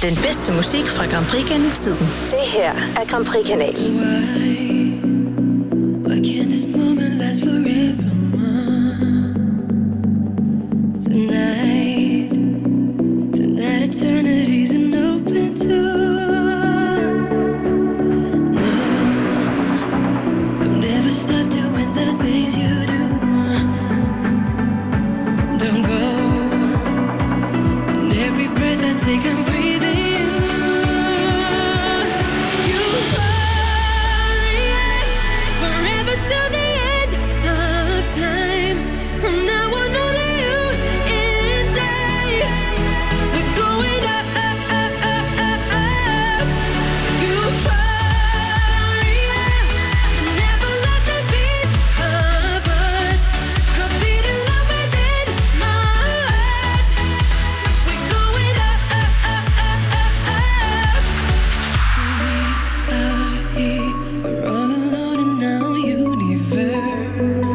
Den bedste musik fra Grand Prix gennem tiden. Det her er Grand Prix-kanalen. Why can't this moment last forever? Tonight eternity's an open door. No, don't ever stop doing the things you do. Don't go. And every breath I take, I'm breathing you. You are forever till the end of time. From now on, only you and I. We're going up, up, up, up, up, up. Euphoria, never lost a beat of us. A beat in love within my heart. We're going up, up, up, up, up, up. We are here, we're all alone in our universe.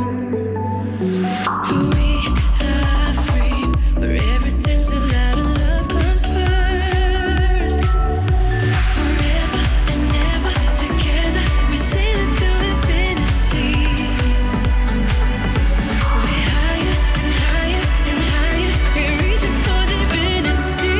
We are free, where everything's allowed and love comes first. Forever and ever together, we sail into infinity. We're higher and higher and higher, we're reaching for divinity.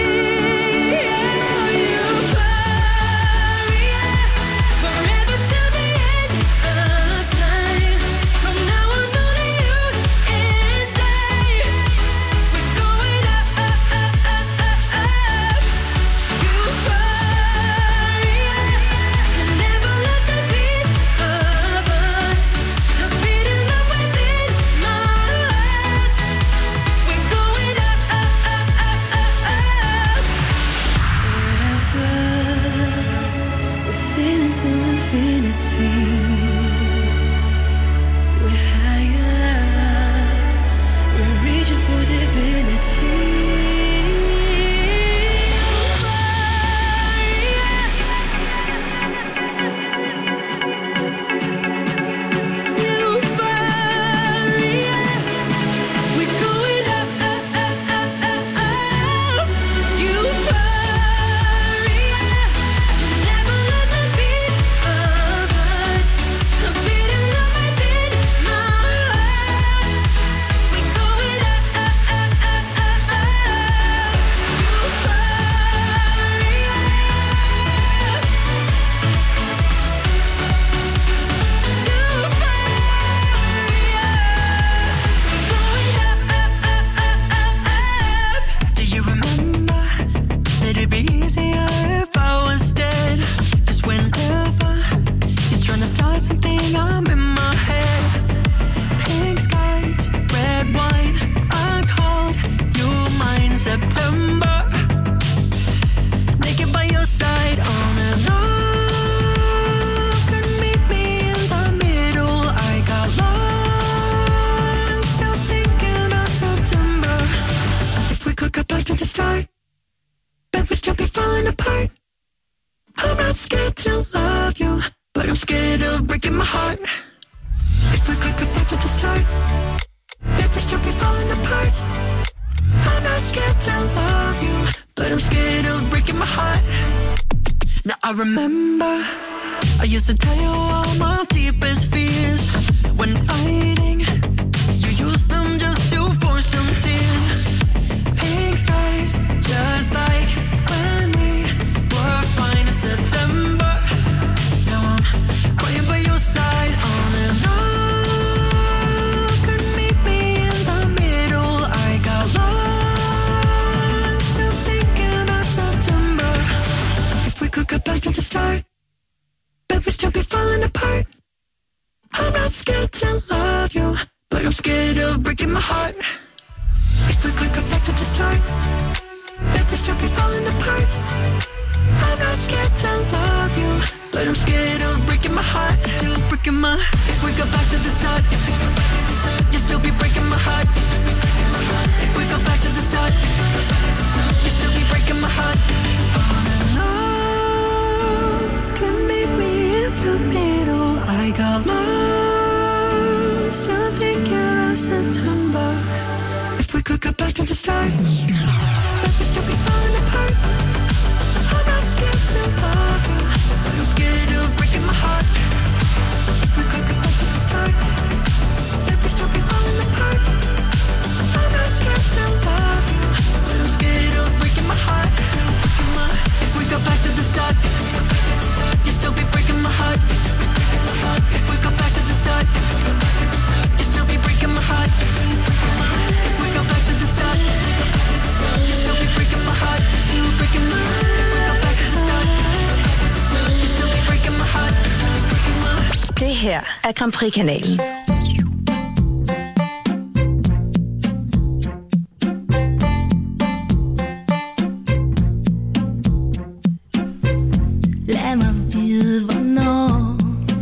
Euphoria, forever till the end of time. From now on, only you and I. We're going up, up, up, up, up, up. Euphoria, never lost a beat of us. A beat in love within my heart. We're going up, up, up, up, up, up. Forever, we're sailing to infinity. We're higher, we're reaching for divinity. Euphoria, we're going up, up, up, up, up, up. Euphoria, never lost a beat of us. A beat in love within my heart. We're going up, up, up, up, up, up. Do you remember? Said it'd be easier if I was dead. 'Cause whenever you're trying to start something, I'm in my head. Pink skies, red wine, I called you mine. September, naked by your side on and off. Couldn't meet me in the middle. I got lost, still thinking about September. If we could go back to the start, bet we'd still be falling apart. I'm not scared to love you, but I'm scared of breaking my heart. If we could go back to the start, bet we'd still be falling apart. I'm not scared to love you, but I'm scared of breaking my heart. Now I remember I used to tell you all my deepest fears. When fighting, you used them just to force some tears. Pink skies, just like when we were fine in September. Now I'm crying by your side on and off. Couldn't meet me in the middle. I got lost, still thinking about September. If we could go back to the start, bet we'd still be falling apart. I'm not scared to love you, but I'm scared of breaking my heart. If we could go back to the start, bet we'd still be falling apart. I'm not scared to love you, but I'm scared of breaking my heart. Still breaking my. If we go back to the start, you'll still be breaking my heart. If we go back to the start, you'll still be breaking my heart. On and off, can meet me in the middle. I got lost, still thinking about September. If we could go back to the start, but we still be falling apart. her er Grand Prix-kanalen. Lad mig vide, hvornår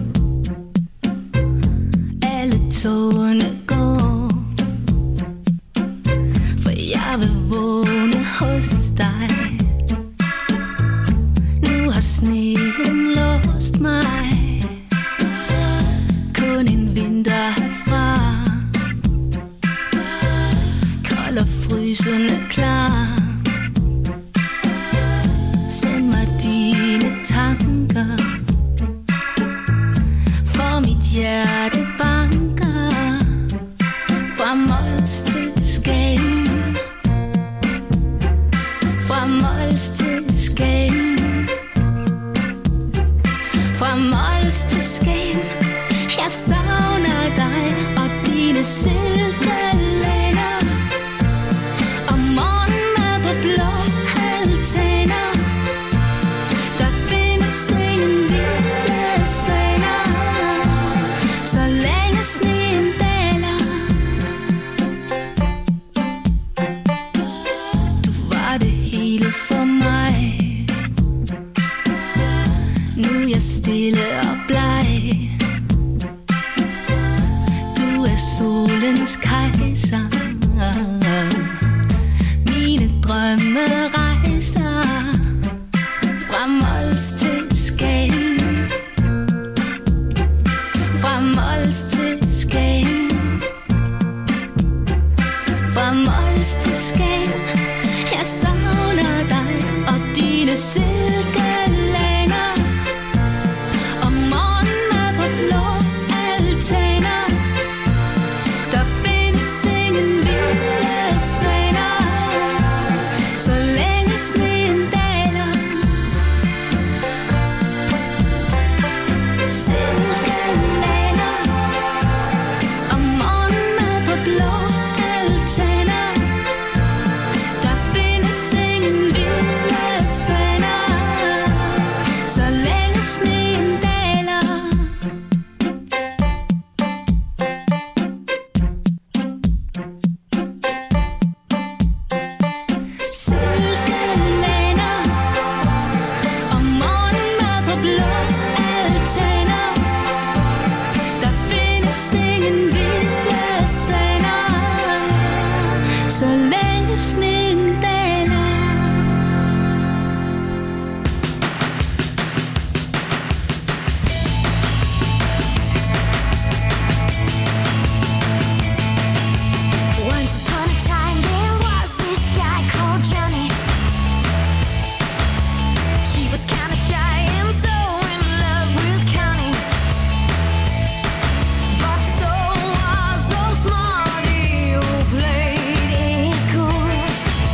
alle togene går, for jeg vil vågne hos dig. Nu har sneen låst mig, kun en vinter herfra, kold og frysende klar. Send mig dine tanker, for mit hjerte banker fra Mols til Skagen, fra Mols til Skagen, fra Mols til Skagen. Jeg savner dig og dine silkelænder og morgenmad på blå altaner. Der findes ingen vilde svaner, så længe sneen daler. Du var det hele for mig. Nu er jeg stille og bleg. Du er solens kejser. Mine drømme rejser fra Mols til Skagen, fra Mols til Skagen, fra Mols til Skagen. Jeg savner dig og dine silkelænder og morgenmad på blå altaner. Der findes ingen vilde svaner, så længe sneen daler. Silkelænder og morgenmad på blå altaner. Der findes ingen vilde svaner, så længe sneen daler. Silkelænder og morgenmad på blå altaner. Der findes ingen vilde svaner, så længe sneen daler. Once upon a time there was this guy called Johnny. He was kinda shy and so in love with Connie, but so was so smart, he who played it cool.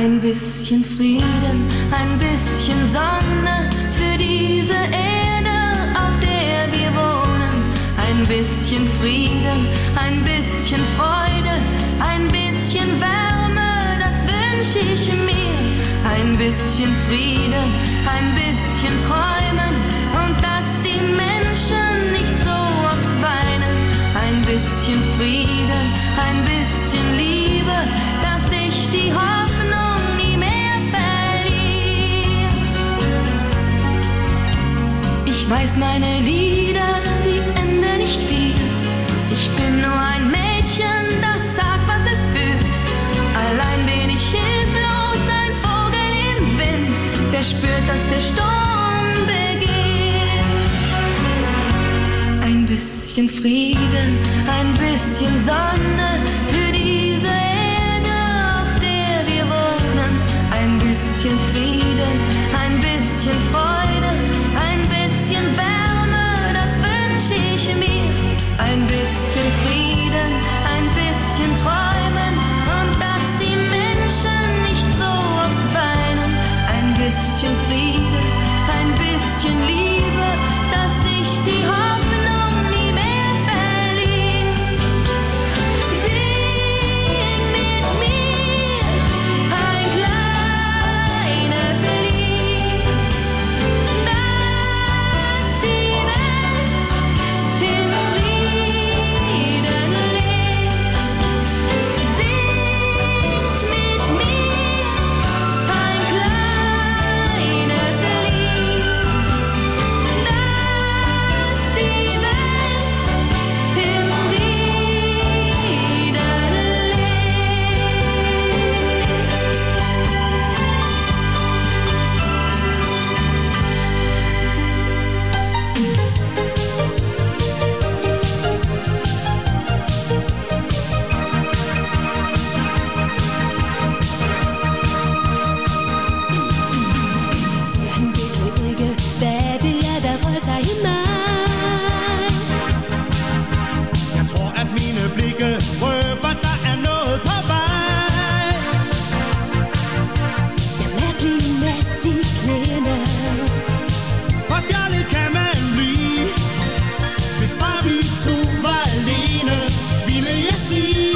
Ein bisschen Frieden, ein bisschen Sonne für diese Erde, auf der wir wohnen. Ein bisschen Frieden, ein bisschen Freude, ein bisschen Wärme, das wünsche ich mir. Ein bisschen Frieden, ein bisschen Träumen und dass die Menschen nicht so oft weinen. Ein bisschen Frieden, ein bisschen Liebe, dass ich die Hoffnung nie mehr verliere. Ich weiß meine Lieder, die enden nicht viel. Ich bin nur ein Mädchen, das sagt, was es fühlt. Allein bin ich hilflos, ein Vogel im Wind, der spürt, dass der Sturm beginnt. Ein bisschen Frieden, ein bisschen Sonne für diese Erde, auf der wir wohnen. Ein bisschen Frieden, ein bisschen Freude, ein bisschen Wärme, das wünsche ich mir. Ein bisschen Frieden, ein bisschen Träumen und dass die Menschen nicht so oft weinen. Ein bisschen Frieden, ein bisschen Liebe, dass ich die Hoffnung nie mehr verliere. Sing mit mir ein kleines Lied, das die Welt in Frieden lebt. Singt mit mir ein kleines Lied, das die Welt in Frieden Ser han virkelig ikke, hvad det er, der rører sig i mig? Jeg tror, at mine blikke røber, der er noget på vej. Jeg er mærkelig nat i knæene. Hvor fjollet kan man blive, hvis bare vi to var alene, ville jeg sige.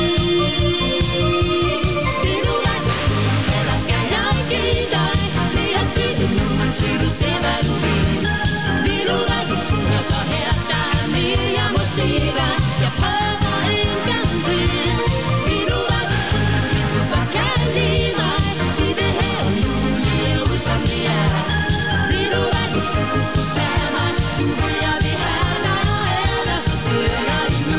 Vil du hvad du skal, eller skal jeg give dig mere tid endnu, til du ser, hvad du vil? Vil du hvad du skal, og så her, der er mere, jeg må sige dig. Jeg prøver en gang til. Vil du hvad du skal, hvis du godt kan lide mig, sig det her og nu, lige ud som det er. Vil du hvad du skulle tage mig, du vil jeg vil have dig, og ellers så siger jeg det nu.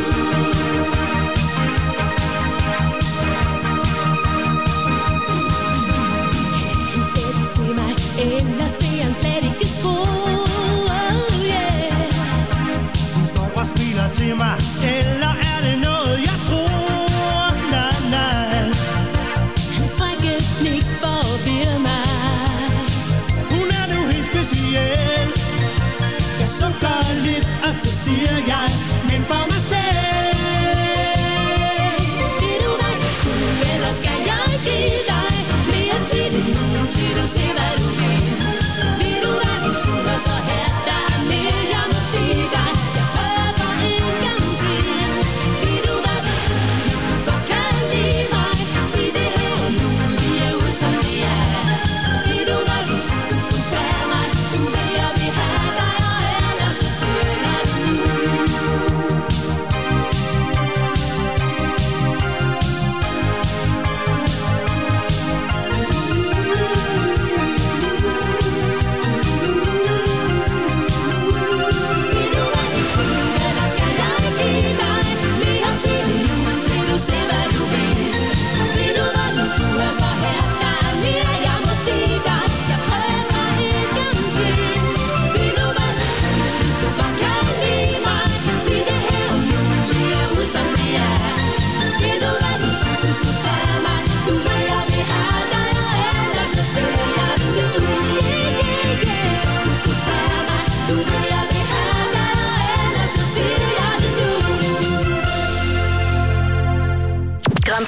Kan han stadig se mig, eller ser han slet ikke spor? Oh yeah. Hun står og smiler til mig, eller er det noget, jeg tror? Nej, nej. Hans frække blik forvirrer mig. Hun er nu helt speciel. Jeg sukker lidt, og så siger jeg, Men for mig selv. Vil du hvad du skulle, eller skal jeg give dig mere tid endnu, til du ser, hvad du vil? Vil du hvad du skulle, og så her, der er mere, jeg må sige dig. Jeg prøver en gang til. Vil du hvad du skulle, hvis du godt kan lide mig, sig det her og nu, lige ud som det er. Vil du hvad du skulle tage mig, du vil jeg vil have dig, og ellers så siger jeg det nu.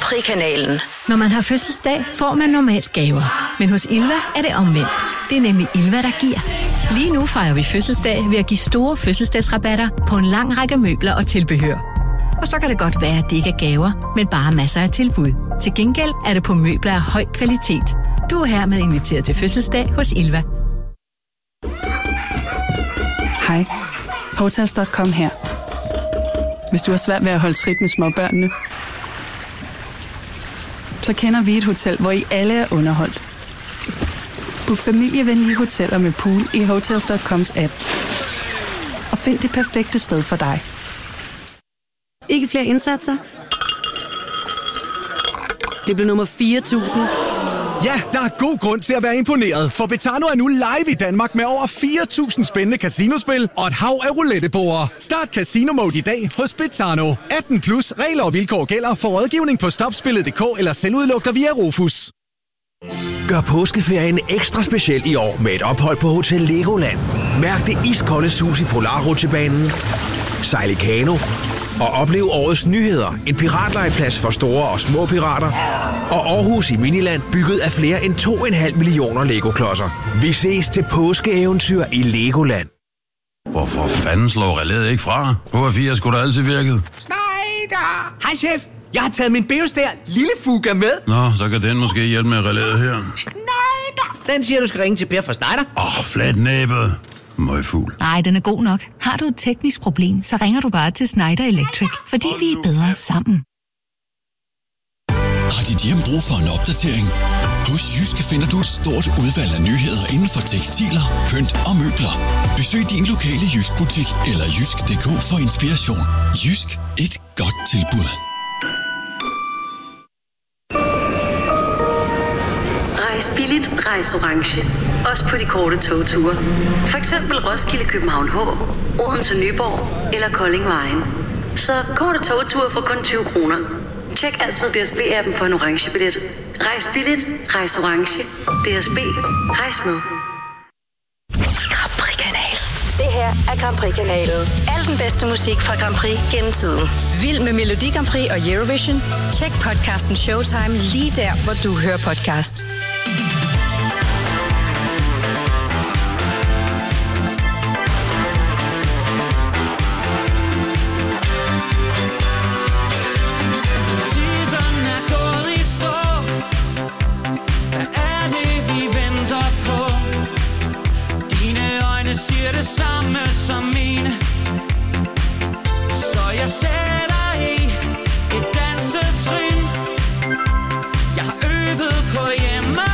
Prix-kanalen. Når man har fødselsdag, får man normalt gaver. Men hos Ilva er det omvendt. Det er nemlig Ilva, der giver. Lige nu fejrer vi fødselsdag ved at give store fødselsdagsrabatter på en lang række møbler og tilbehør. Og så kan det godt være, at det ikke er gaver, men bare masser af tilbud. Til gengæld er det på møbler af høj kvalitet. Du er hermed inviteret til fødselsdag hos Ilva. Hej. Hotels.com her. Hvis du har svært ved at holde trit med småbørnene, så kender vi et hotel, hvor I alle er underholdt. Book familievenlige hoteller med pool i Hotels.coms app. Og find det perfekte sted for dig. Ikke flere indsatser? Det blev nummer 4.000. Ja, der er god grund til at være imponeret, for Betano er nu live i Danmark med over 4.000 spændende casinospil og et hav af rouletteborde. Start Casino Mode i dag hos Betano. 18 plus regler og vilkår gælder for rådgivning på stopspillet.dk eller selvudluk dig via Rufus. Gør påskeferien ekstra speciel i år med et ophold på Hotel Legoland. Mærk det iskolde sus i Polarrutsjebanen, sejl i kano og oplev årets nyheder. En piratlegeplads for store og små pirater. Og Aarhus i Miniland, bygget af flere end 2,5 millioner Lego-klodser. Vi ses til påskeeventyr i Legoland. Hvorfor fanden slår relæet ikke fra? H4 skulle da altid virket. Schneider! Hej chef, jeg har taget min Beostær lille Fuga med. Nå, så kan den måske hjælpe med relæet her. Schneider! Den siger, du skal ringe til Per fra Schneider. Flat næbet. Møgfugl. Nej, den er god nok. Har du et teknisk problem, så ringer du bare til Schneider Electric, fordi vi er bedre sammen. Har dit hjem brug for en opdatering? Hos Jysk finder du et stort udvalg af nyheder inden for tekstiler, pynt og møbler. Besøg din lokale Jysk-butik eller jysk.dk for inspiration. Jysk, et godt tilbud. Rejs billigt, rejs orange. Også på de korte togture. For eksempel Roskilde, København H, Odense, Nyborg eller Kolding Vejen. Så korte togture for kun 20 kroner. Tjek altid DSB-appen for en orange billet. Rejs billigt, rejs orange. DSB, rejs med. Grand Prix-kanalen. Det her er Grand Prix-kanalen. Al den bedste musik fra Grand Prix gennem tiden. Vild med Melodi Grand Prix og Eurovision? Tjek podcasten Showtime lige der, hvor du hører podcast. Det samme som mine. Så jeg sætter i et dansetrin. Jeg har øvet på hjemme.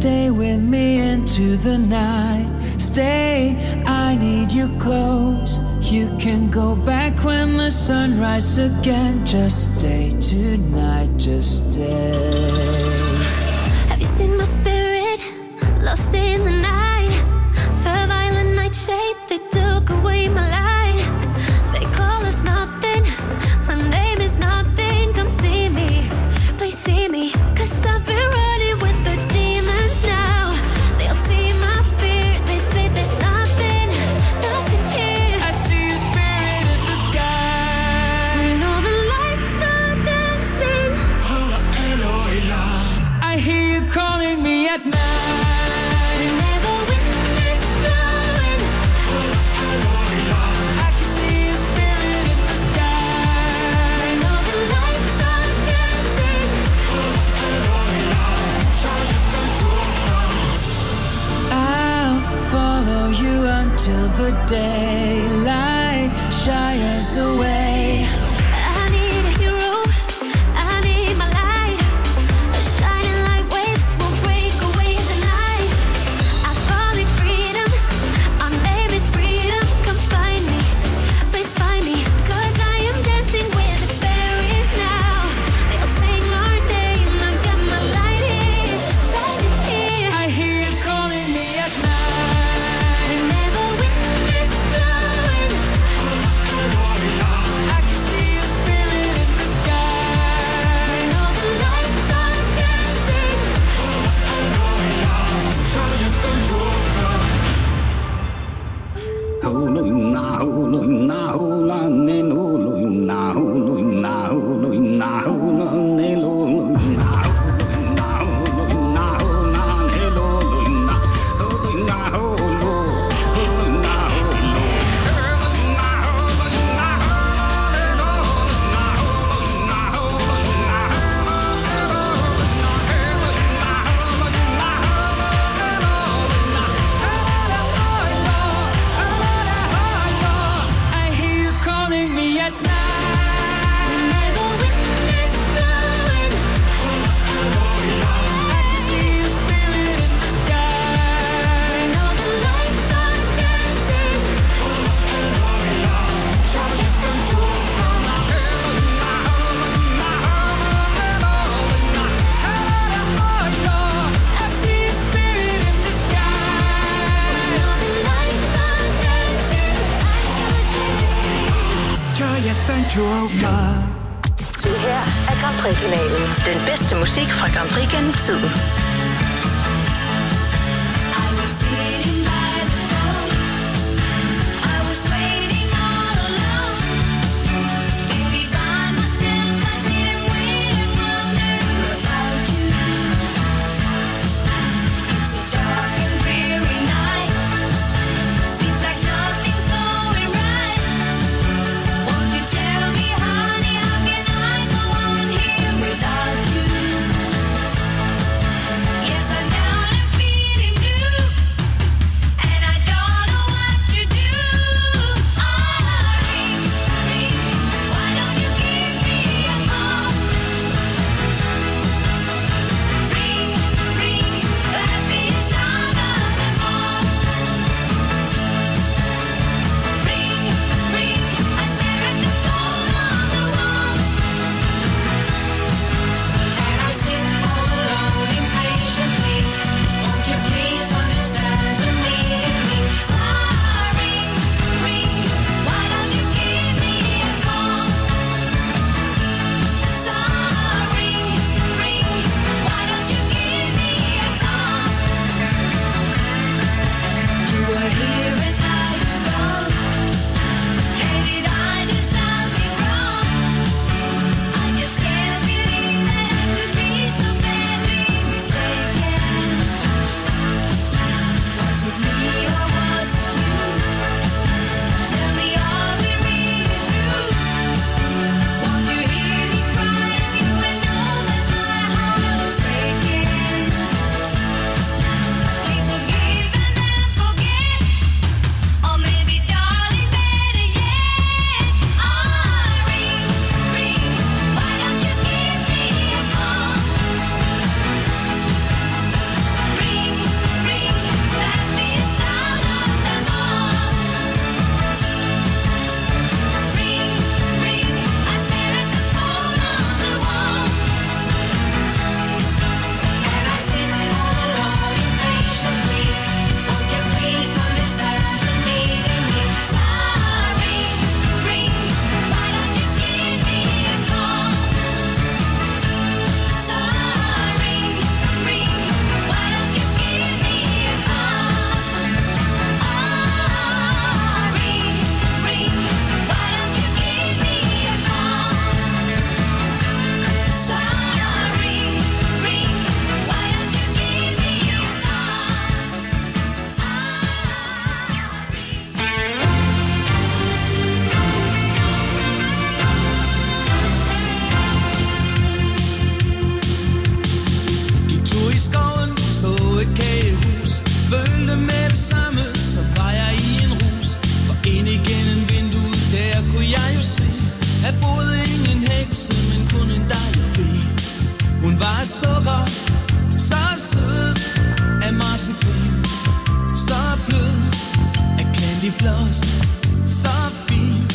stay with me into the night. Stay, I need you close. You can go back when the sun rises again. Just stay tonight, just stay. Have you seen my spirit lost in the night? The violent nightshade, they took away my light. They call us nothing, my name is nothing. Come see me, please see me, 'cause I've been running with the demons now. They'll see my fear, they say there's nothing, nothing here. I see your spirit in the sky. When all the lights are dancing, I hear you calling me at night. never wind is blowing. I can see your spirit in the sky. When all the lights are dancing, I'll follow you until the daylight shies away. I need a hero, I need my light. Shining like waves will break away the night. I call it freedom, our name is freedom. Come find me, please find me, 'cause I am dancing with the fairies now. They'll sing our name, I got my light here, shining here. I hear you calling me at night. Never wind is blowing. I can see your spirit in the sky. When all the lights are dancing, I hear you calling me at night. never wind is blowing. I can see your spirit in the sky. When all the lights are dancing, I see your spirit in the sky. when all the lights are dancing, Jonathan Joker. Det her er Grand Prix-kanalen. Den bedste musik fra Grand Prix gennem tiden. I was sitting by the phone. I was waiting all alone. Baby, by myself, I sit and wait and wonder about you. It's a dark and dreary night. Seems like nothing's going right. Won't you tell me, honey, how can I go on here without you? skoven, så et kagehus. Følte med det samme, så var jeg i en rus. For ind igennem vinduet, der kunne jeg jo se, at boede ingen hekse, men kun en dejlig fe. Hun var af sukker, så sød af marcipan, så blød af candyfloss, så fin.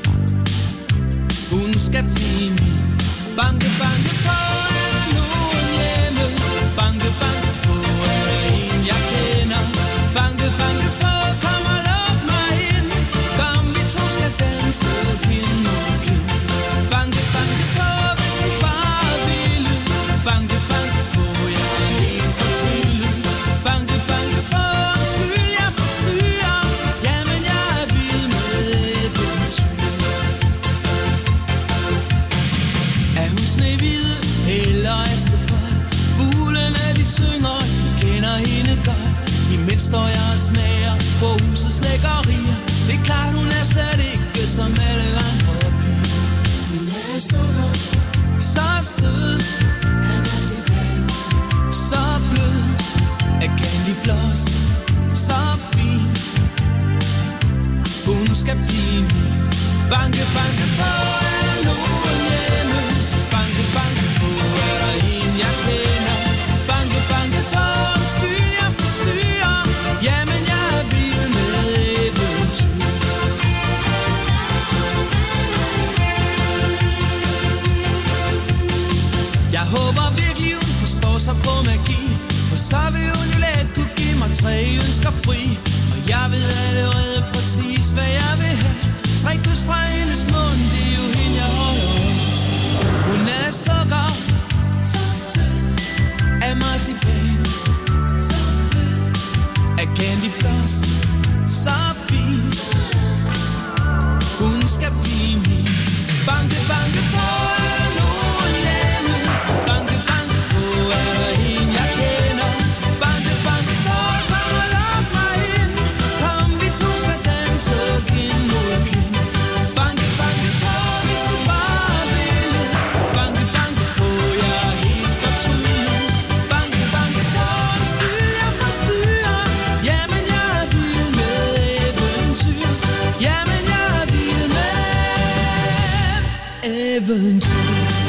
Hun skal blive min. Banke, banke på, er der nogen hjemme? Banke, banke på, er der en, jeg kender? Banke, banke på, kom og luk mig ind. Kom, vi to skal danse kind mod kind. Banke, banke på, hvis du bare ville. Banke, banke på, jeg er helt fortvivlet. Banke, banke på, undskyld, jeg forstyrrer. Jamen, jeg er vild med eventyr. Er hun Snehvide eller Askepot? Fuglene de synger, de kender hende godt. Imens står jeg og smager på husets lækkerier. Det er klart, hun er slet ikke som alle andre piger. Hun er så rød, så sød af marcipan, så blød af candyfloss, så fin. Hun skal blive min. Banke, banke på, er der nogen hjemme? Banke, banke på, er der en, jeg kender? Banke, banke på, undskyld, jeg forstyrrer. Jamen, jeg er vild med eventyr. Jeg håber virkelig, hun forstår sig på magi, for så vil hun jo let kunne give mig 3 ønsker fri. Og jeg ved allerede præcis, hvad jeg vil have. 3 kys fra hendes mund, det er jo hende, jeg holder af. Hun er sukker, så sød af marcipan, så blød af candyfloss, så fin. Hun skal blive min. Banke, banke på, er der nogen hjemme? Banke, banke på, er der en, jeg kender? Banke, banke på, kom og luk mig ind. Kom, vi to skal danse kind mod kind. Banke, banke på, hvis du bare ville. Banke, banke på, jeg er helt fortvivlet. Banke, banke på, undskyld, jeg forstyrrer. Jamen, jeg er vild med eventyr. Jamen, jeg er vild med eventyr.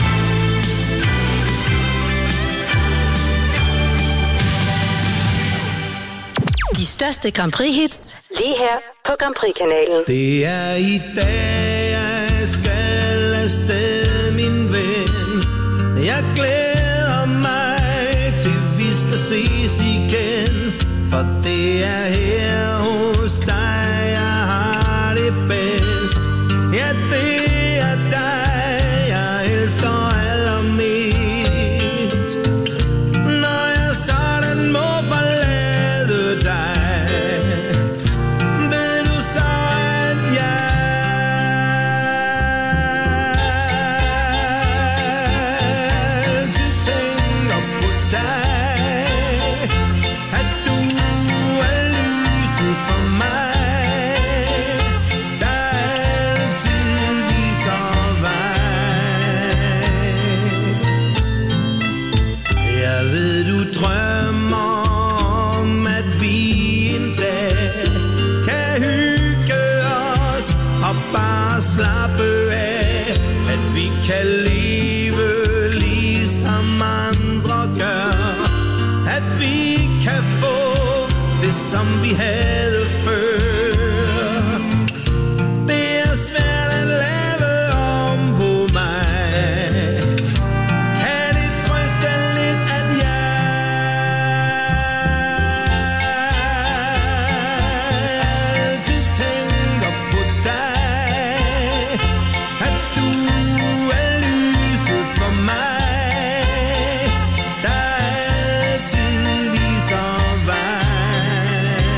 De største Grand Prix-hits, lige her på Grand Prix-kanalen. Det er i dag, jeg skal afsted, min ven. Jeg glæder mig til, vi skal ses igen. For det er her hos dig, jeg har det bedst. Ja, det er dig, jeg elsker allermest. Når jeg sådan må forlade dig, ved du så, at jeg altid tænker på dig. At du er lyset for mig, der altid viser vej. Jeg ved, du drømmer om, at vi en dag kan hygge os og bare slappe af. At vi kan leve ligesom andre gør. At vi kan få det, som vi havde før. Det er svært at lave om på mig. Kan det trøste lidt, at jeg altid tænker på dig. At du er lyset for mig, der altid viser vej.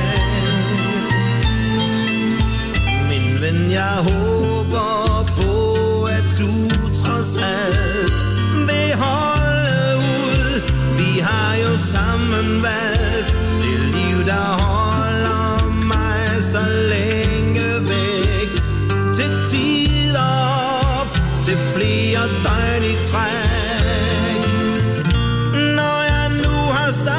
Min ven, jeg håber på, at du trods alt vil holde ud. Vi har jo sammen valgt det liv, der holder mig så længe væk. Til tider op, til flere døgn i træk. Når jeg nu har sagt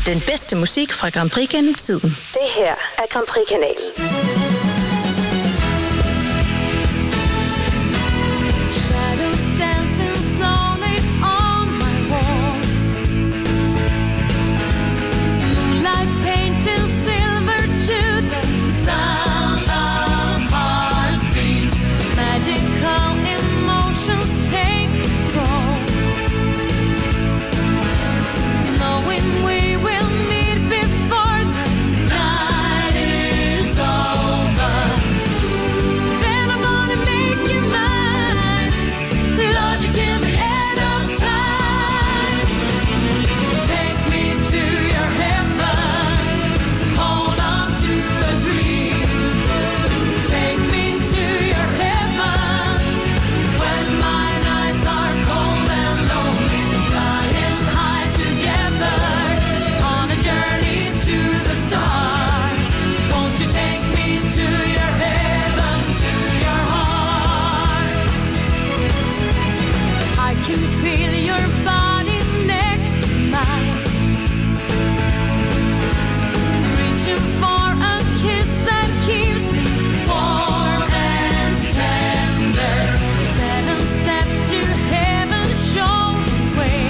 Den bedste musik fra Grand Prix gennem tiden. Det her er Grand Prix-kanalen. Shadows dancing slowly on my wall. Moonlight painting silver to the sound of heartbeats. Magical emotions take control. Knowing we will meet before the night is over. Then I'm gonna make you mine. Love you till the end of time. Take me to your heaven. Hold on to a dream. Take me to your heaven. When mine eyes are cold and lonely, flying high together on a journey to the stars. Won't you take me to your heaven, to your heart? I can feel your body next to mine, reaching for a kiss that keeps me warm and tender. 7 steps to heaven, show the way.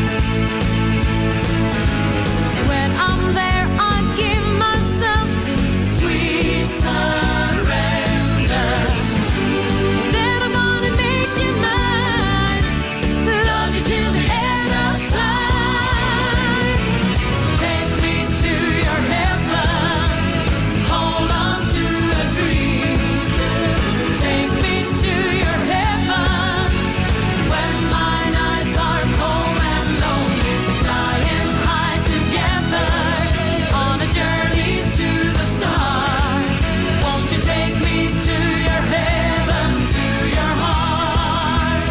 When I'm there, I give myself in sweet surrender. Then I'm gonna make you mine. Love you till the end of time. Take me to your heaven. Hold on to a dream. Take me to your heaven. When mine eyes are cold and lonely, flying high together on a journey to the stars. Won't you take me to your heaven, to your heart?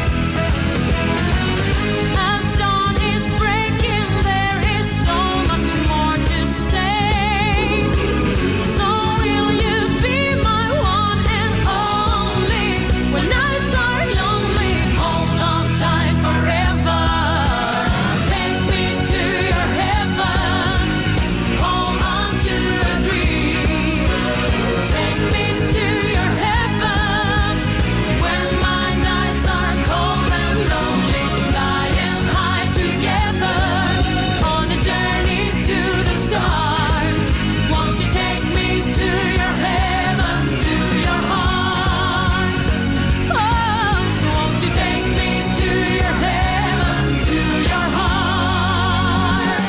As dawn is breaking, there is so much more to say. So will you be my one and only? When nights are lonely, hold on tight forever. Take me to your heaven. Hold on to a dream. Take me to your heaven. When my nights are cold and lonely, flying high together on a journey to the stars. Won't you take me to your heaven, to your heart? Oh, so won't you take me to your heaven, to your heart?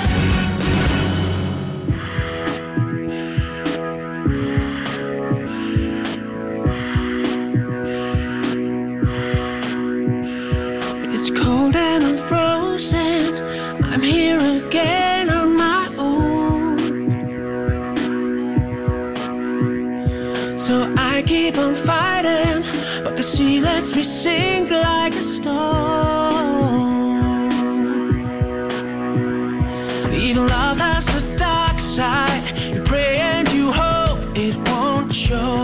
It's cold and I'm frozen. I'm here again on my own. So I keep on fighting, but the sea lets me sink like a stone. Even love has a dark side. You pray and you hope it won't show.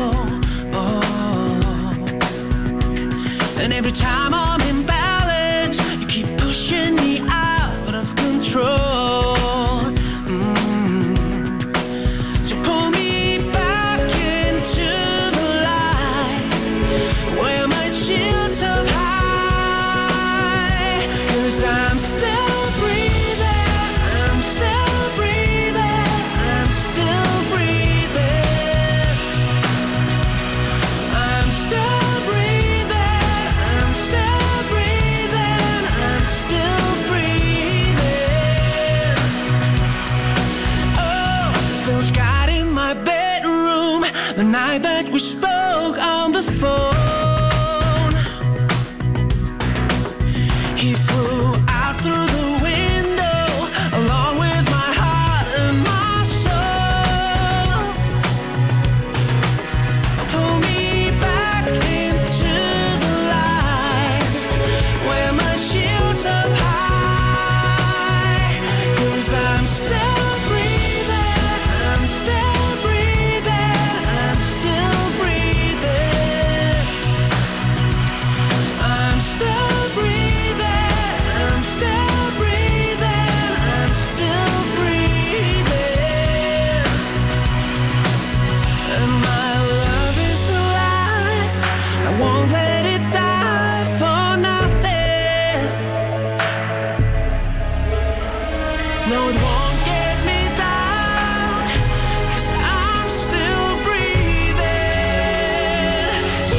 And every time I'm in balance, you keep pushing me out of control. So pull me back into the light, where my shield's up high. 'Cause I'm still breathing, I'm still breathing, I'm still breathing. I'm still breathing, I'm still breathing, I'm still breathing. Oh, felt God in my bedroom the night that we spoke on the phone. He flew out through the window along with my heart and my soul. Pull me back into the light, where my shield's up high. 'Cause I'm still breathing, I'm still breathing, I'm still breathing. No, it won't get me down, 'cause I'm still breathing.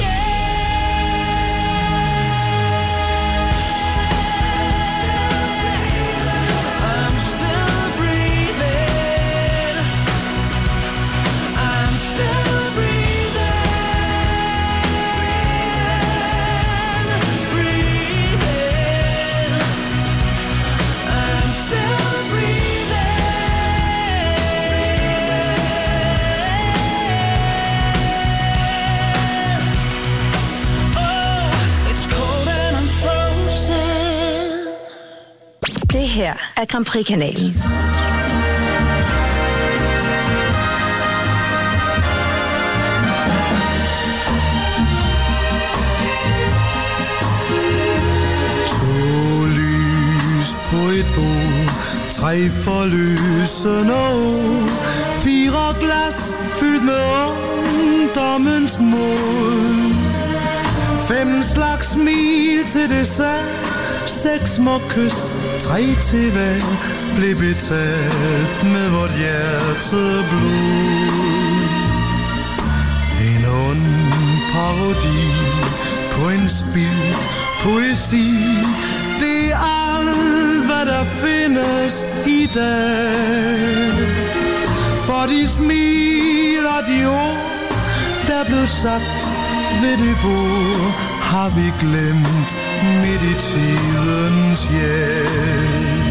Yeah, I'm still breathing. I'm still Det her er Grand Prix-kanalen. På et bord, 3 forløsende år, 4 glas fyldt med ungdommens mod, 5 slags smil til dessert, 6 små kys, 3 til hver, blev betalt med vort hjerteblod. En ond parodi på en spildt poesi, det er alt, hvad der findes i dag. For de smil og de ord, der blev sagt ved det bord, har vi glemt midt i tidens hjælp.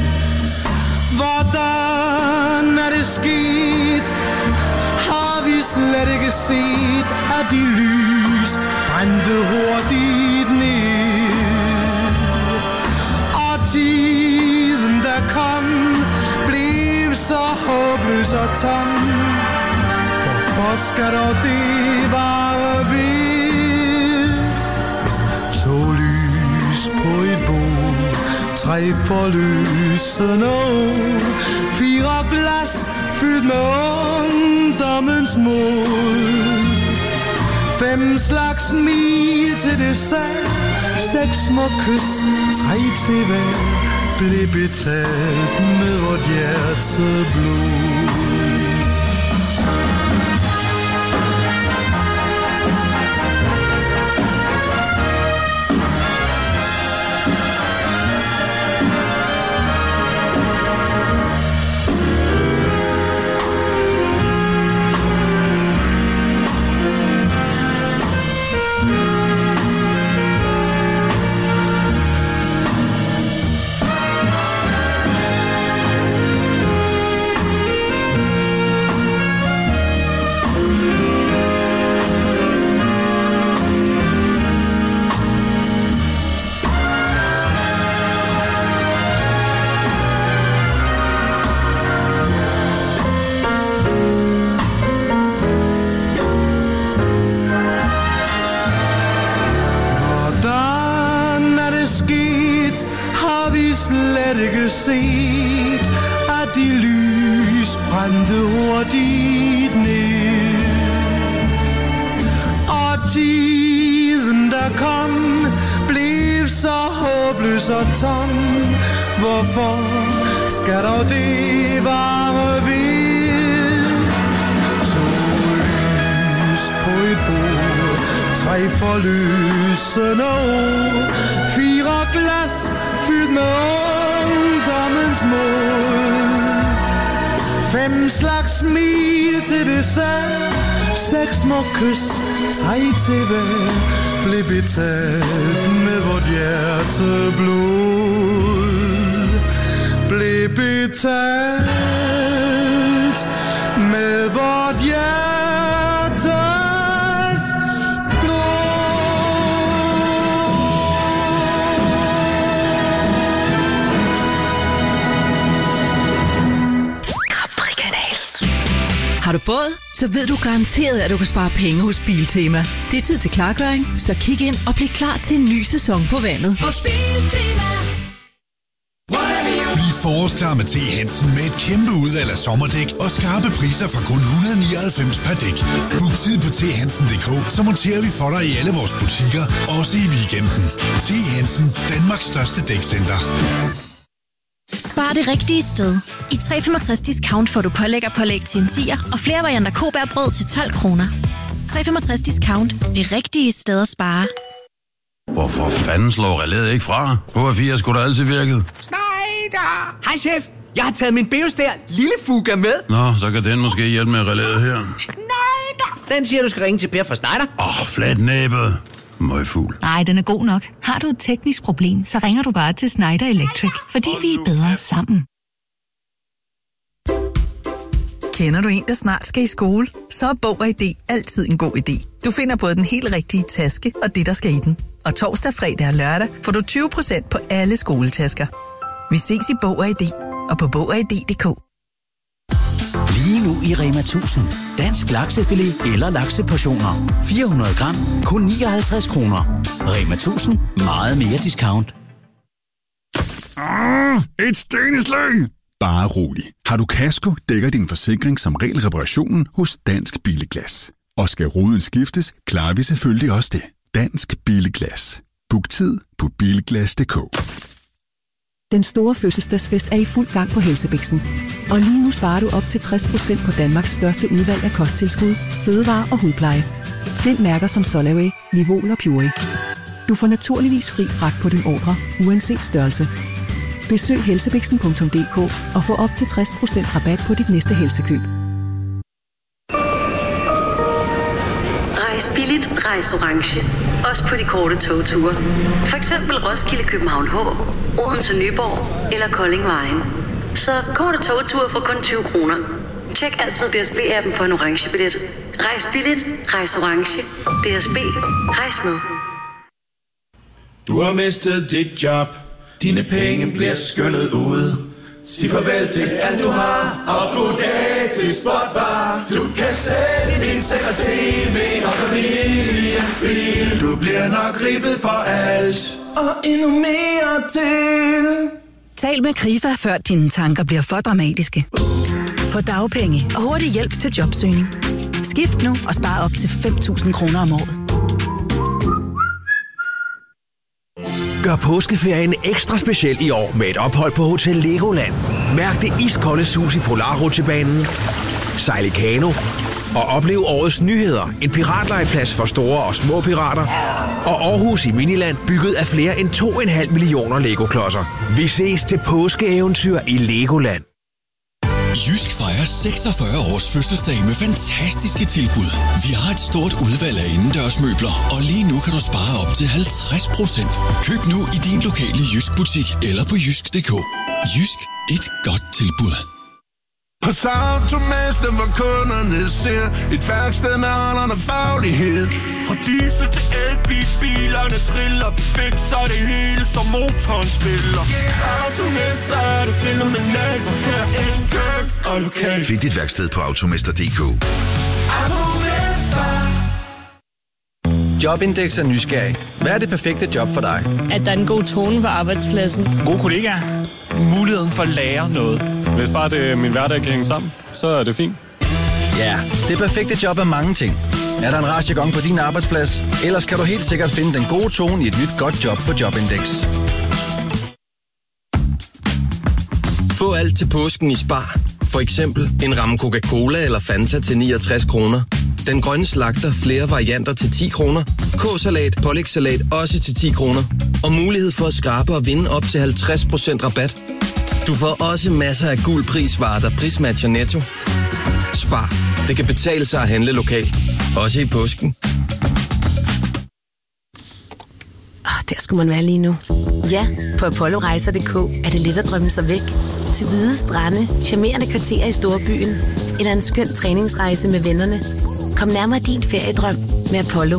Hvordan er det sket? Har vi slet ikke set, at de lys brændte hurtigt ned? Og tiden, der kom, blev så håbløs og tom. Hvorfor skal dog det vare ved? 2 lys på et bord, 3 forløsende år, 4 glas fyldt med ungdommens mod, 5 slags smil til dessert, 6 små kys, 3 til hver, blev betalt med vort hjerteblod. Set, at de lys brændte hurtigt ned. Og tiden, der kom, blev så håbløs og tom. Hvorfor skal dog det vare ved? 2 lys på et bord, 3 forløsende år, 4 glas fyldt med ungdommens mod, 5 slags smil til dessert, 6 små kys, 3 til hver, blev betalt med vort hjerteblod. Blev betalt med vort hjertes blod. Har du båd? Så ved du garanteret, at du kan spare penge hos Biltema. Det er tid til klargøring, så kig ind og bliv klar til en ny sæson på vandet. Hos Biltema. Bliv forårsklar med T. Hansen med et kæmpe udvalg af sommerdæk og skarpe priser fra kun 199 per dæk. Book tid på thansen.dk, så monterer vi for dig i alle vores butikker, også i weekenden. T. Hansen, Danmarks største dækcenter. Spar det rigtige sted. I 365 Discount får du pålæg til en 10'er og flere varianter Kobærbrød til 12 kroner. 365 Discount. Det rigtige sted at spare. Hvorfor fanden slår relæet ikke fra? H4 skulle da altid virket. Schneider! Hej, chef. Jeg har taget min Beostær lille Fuga med. Nå, så kan den måske hjælpe med relæet her. Schneider! Den siger, du skal ringe til Per fra Schneider. Flat næbet. Møgfugl. Nej, den er god nok. Har du et teknisk problem, så ringer du bare til Schneider Electric, fordi vi er bedre sammen. Kender du en, der snart skal i skole? Så er Bog og ID altid en god idé. Du finder både den helt rigtige taske og det, der skal i den. Og torsdag, fredag og lørdag får du 20% på alle skoletasker. Vi ses i Bog og ID og på bogogid.dk. Lige nu i Rema 1000. Dansk laksefilet eller lakseportioner. 400 gram, kun 59 kroner. Rema 1000. Meget mere discount. Et sten i slæng! Bare rolig. Har du kasko, dækker din forsikring som regel reparationen hos Dansk Billeglas. Og skal ruden skiftes, klarer vi selvfølgelig også det. Dansk Billeglas. Book tid på bilglas.dk. Den store fødselsdagsfest er i fuld gang på Helsebixen. Og lige nu sparer du op til 60% på Danmarks største udvalg af kosttilskud, fødevarer og hudpleje. Find mærker som Solaway, Livol og Puree. Du får naturligvis fri fragt på din ordre, uanset størrelse. Besøg helsebixen.dk og få op til 60% rabat på dit næste helsekøb. Rejs billigt, rejs orange. Også på de korte togture. For eksempel Roskilde, København H, Odense, Nyborg eller Kolding Vejen. Så korte togture for kun 20 kroner. Tjek altid DSB-appen for en orange billet. Rejs billigt, rejs orange. DSB, rejs med. Du har mistet dit job. Dine penge bliver skyllet ud. Sig farvel til alt du har, og goddag til Spotbar. Du kan sælge din seng og tv og familiens bil. Du bliver nok ribbet for alt, og endnu mere til. Tal med Krifa, før dine tanker bliver for dramatiske. Få dagpenge og hurtig hjælp til jobsøgning. Skift nu og spar op til 5.000 kroner om året. Gør påskeferien ekstra speciel i år med et ophold på Hotel Legoland. Mærk det iskolde sus i Polarrutsjebanen, sejl i kano og oplev årets nyheder. En piratlegeplads for store og små pirater. Og Aarhus i Miniland, bygget af flere end 2,5 millioner Lego-klodser. Vi ses til påskeeventyr i Legoland. Jysk fejrer 46 års fødselsdag med fantastiske tilbud. Vi har et stort udvalg af indendørsmøbler, og lige nu kan du spare op til 50%. Køb nu i din lokale Jysk butik eller på jysk.dk. Jysk, et godt tilbud. Hos Automester, hvor kunderne ser et værksted med holdende faglighed. Fra diesel til elbil, bilerne triller. Vi fikser det hele, som motoren spiller. Automester er det fænomenalt, for her enkelt og lokalt. Find dit værksted på automester.dk. Jobindex er nysgerrig. Hvad er det perfekte job for dig? At der er en god tone på arbejdspladsen. Gode kollegaer. Muligheden for at lære noget. Hvis bare det min hverdag kan hænge sammen, så er det fint. Ja, det perfekte job er mange ting. Er der en rastjagong på din arbejdsplads? Ellers kan du helt sikkert finde den gode tone i et nyt godt job på Jobindex. Få alt til påsken i Spar. For eksempel en ramme Coca-Cola eller Fanta til 69 kroner. Den grønne slagter flere varianter til 10 kroner. K-salat, pålægssalat også til 10 kroner. Og mulighed for at skrabe og vinde op til 50% rabat. Du får også masser af gul prisvarer, der prismatcher Netto. Spar. Det kan betale sig at handle lokalt. Også i påsken. Der skulle man være lige nu. Ja, på ApolloRejser.dk er det let at drømme sig væk. Til hvide strande, charmerende kvarterer i storbyen. Eller en skøn træningsrejse med vennerne. Kom nærmere din feriedrøm med Apollo.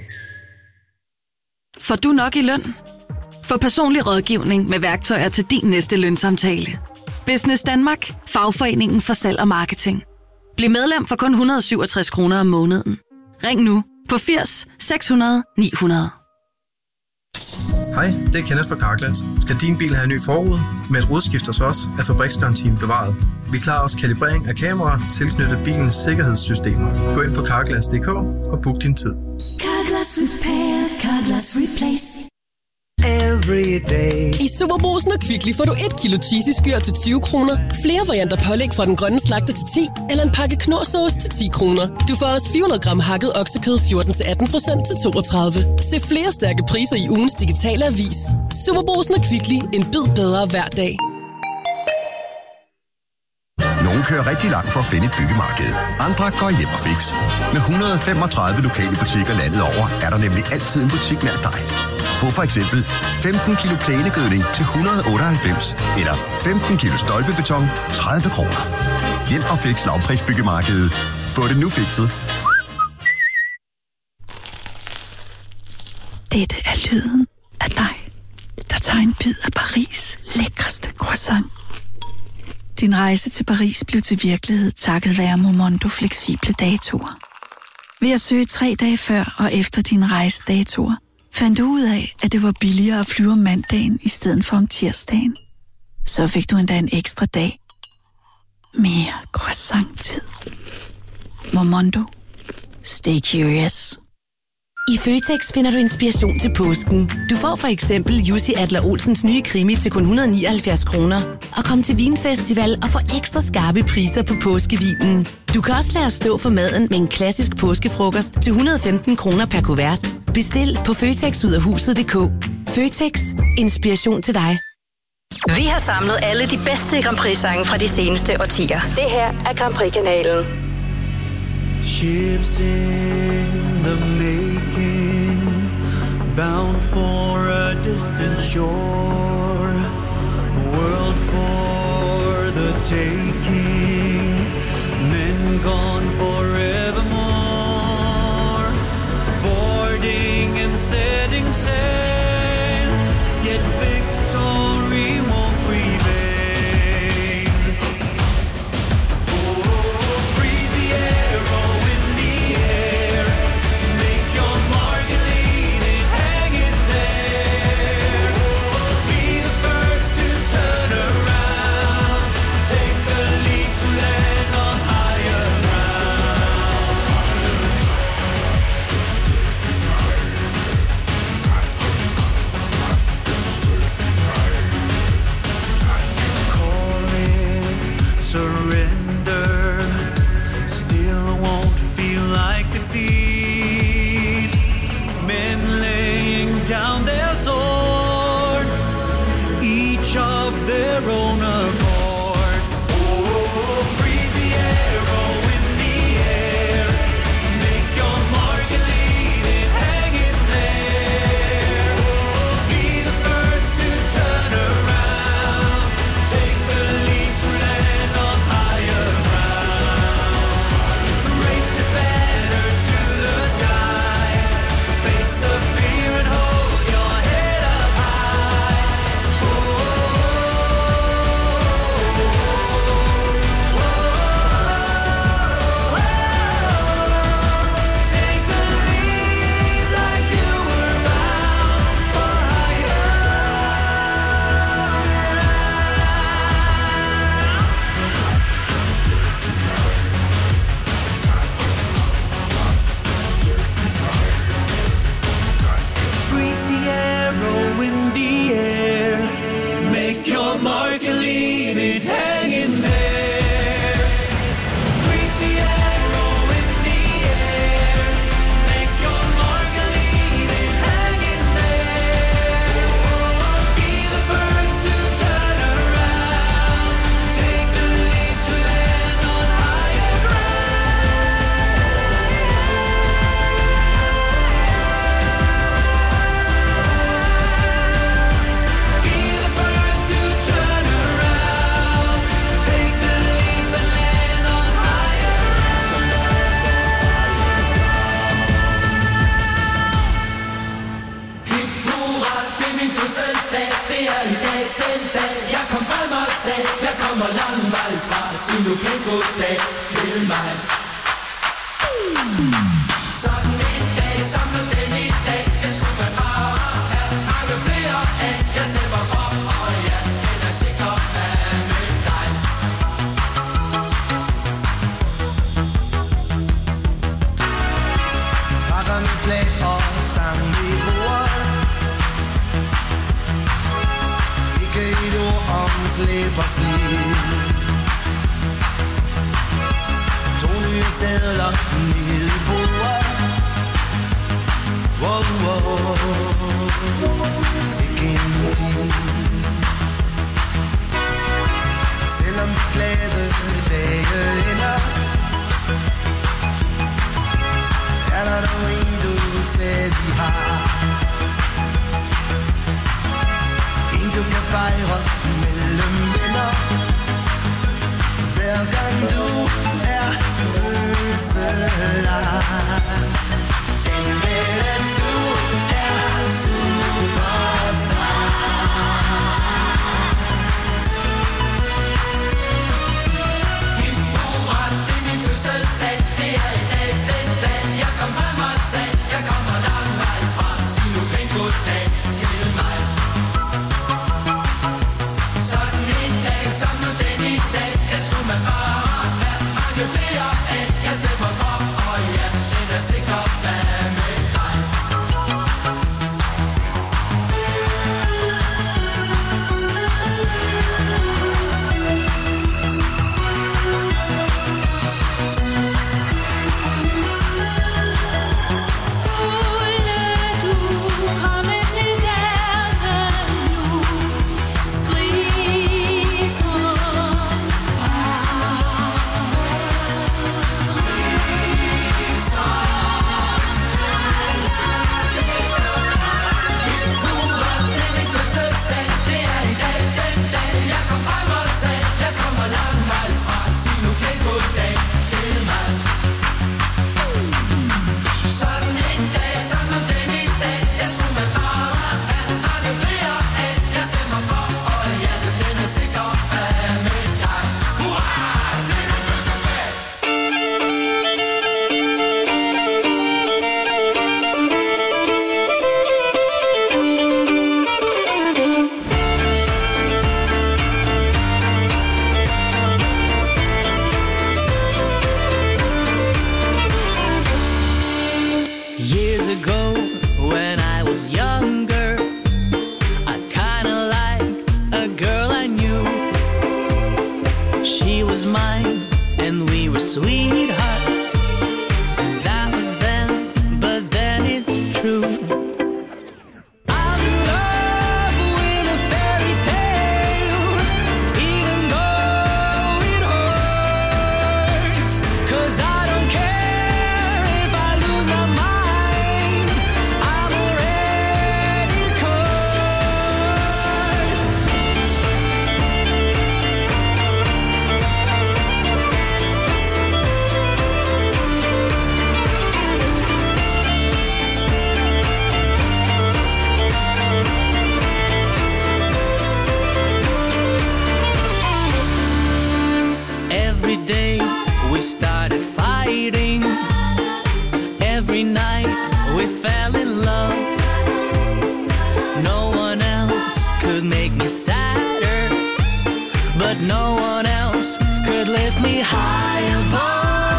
Får du nok i løn? Få personlig rådgivning med værktøjer til din næste lønsamtale. Business Danmark. Fagforeningen for salg og marketing. Bliv medlem for kun 167 kroner om måneden. Ring nu på 80 600 900. Hej, det er Kenneth fra Carglass. Skal din bil have en ny forrude? Med et rodskift hos os er fabriksgarantien bevaret. Vi klarer også kalibrering af kameraer tilknyttet bilens sikkerhedssystemer. Gå ind på carglass.dk og book din tid. Carglass Repair, Carglass Replace. every day. I Superbrugsen og Kvickly får du 1 kilo cheesy skyr til 20 kroner, flere varianter pålæg fra Den Grønne Slagter til 10, eller en pakke knorrsauce til 10 kroner. Du får også 400 gram hakket oksekød 14-18% til 32. Se flere stærke priser i ugens digitale avis. Superbrugsen og Kvickly. En bid bedre hver dag. Nogle kører rigtig langt for at finde et byggemarked. Andre går hjem og fix. Med 135 lokale butikker landet over, er der nemlig altid en butik nær dig. Få for eksempel 15 kilo plænegødning til 198, eller 15 kilo stolpebeton 30 kroner. Hjem og fix lavprisbyggemarkedet. Få det nu fikset. Dette er lyden af dig, der tager en bid af Paris' lækreste croissant. Din rejse til Paris blev til virkelighed takket være Momondo fleksible datoer. Ved at søge 3 dage før og efter din rejsedatoer, fandt du ud af, at det var billigere at flyve om mandagen i stedet for om tirsdagen. Så fik du endda en ekstra dag. Mere croissant-tid. Momondo. Stay curious. I Føtex finder du inspiration til påsken. Du får for eksempel Jussi Adler-Olsens nye krimi til kun 179 kroner. Og kom til Vinfestival og få ekstra skarpe priser på påskevinen. Du kan også lade os stå for maden med en klassisk påskefrokost til 115 kroner per kuvert. Bestil på føtexudafhuset.dk. Føtex. Inspiration til dig. Vi har samlet alle de bedste Grand Prix-sange fra de seneste årtier. Det her er Grand Prix-kanalen. Ships in the making, bound for a distant shore, world for the taking, men gone forevermore, boarding and setting sail, yet victory won't prevail. Down their swords, each of their own accord. Oh, freeze the arrow in the air, make your mark and leave it hanging there. Be the first to turn around, take the leap to land on higher ground. Raise the banner to the sky, face the fear and hope. Mark and leave it hanging there. Freeze the arrow in the air. Make your mark and leave it hanging there. Be the first to turn around. Take the leap to land on higher ground. Be the first to turn around, take the leap and land on higher ground. Hip hurra, det er min fødselsdag, det er i dag, den dag, jeg kom frem og sagde, jeg kommer langvejs fra, sig nu pænt goddag til mig. Sådan en dag, samler den i dag, det skulle man bare have mange flere af, jeg stemmer for, og ja, den er sikker at møde dig. Pakker mit flag og sang i bordet, købersnit. 2 nye sædler nede i foret. Wow, wow, sikke en tid. Selvom de glade dage ender, er der dog en, du stadig har. En, du kan fejre mellem venner. Hver gang du er fødselar. Den ved, at du er superstar. Fødselsdag, det er i dag, den dag jeg kom frem og sagde, jeg kommer langvejs fra, sig nu pænt goddag til mig. Sådan en dag, som nu den i dag, den skulle man bare have mange flere af. Jeg stemmer for, og ja, den er sikker bag med dig. No one else could lift me high above.